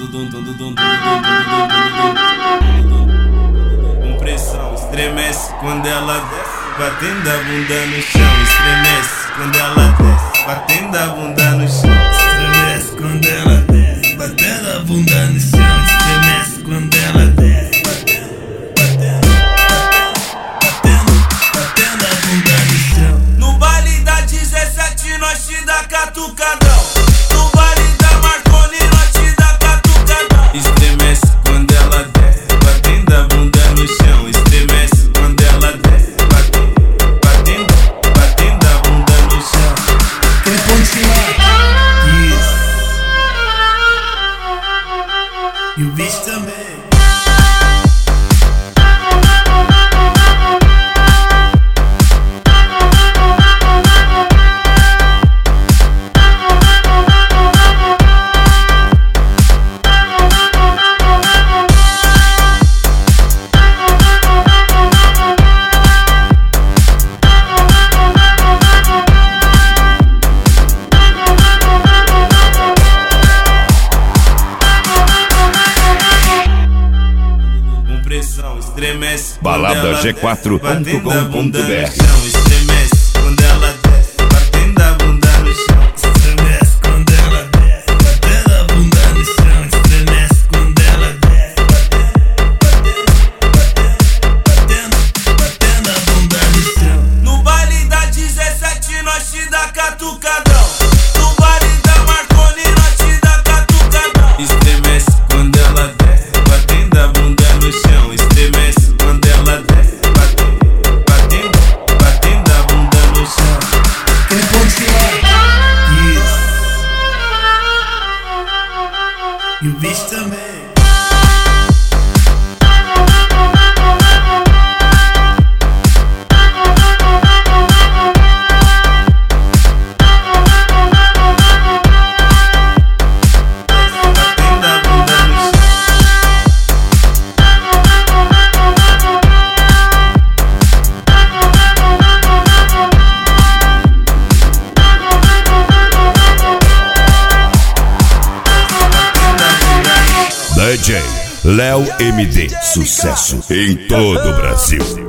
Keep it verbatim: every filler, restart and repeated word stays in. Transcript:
Com pressão, estremece quando ela desce, batendo a bunda no chão. Estremece quando ela desce, batendo a bunda no chão. Estremece quando ela desce, batendo a bunda no chão. Estremece quando ela desce, batendo, batendo, batendo, batendo a bunda no chão. No baile da dezessete nós te dá catucadão. No baile da Marconi nós te dá catucadão. Estremece quando ela desce, batendo a bunda no chão. Estremece quando ela desce, batendo, batendo, batendo a bunda no chão. Aquele pontinho lá. Isso. E o bicho também. Estremece balada g quatro ponto com ponto b r. Estremece quando ela desce, batendo a bunda no chão. Estremece quando ela desce, batendo a bunda no chão. Estremece quando ela desce, batendo, batendo, batendo a bunda no chão. No baile da dezessete nós te dá catucadão. No baile da Marconi nós te dá catucadão. Estremece quando ela desce, batendo a bunda no chão. Estremece quando ela desce, batendo, batendo, batendo a bunda no chão. Aquele pontinho lá. Isso. E o bicho também. D J Léo M D, sucesso em todo o Brasil.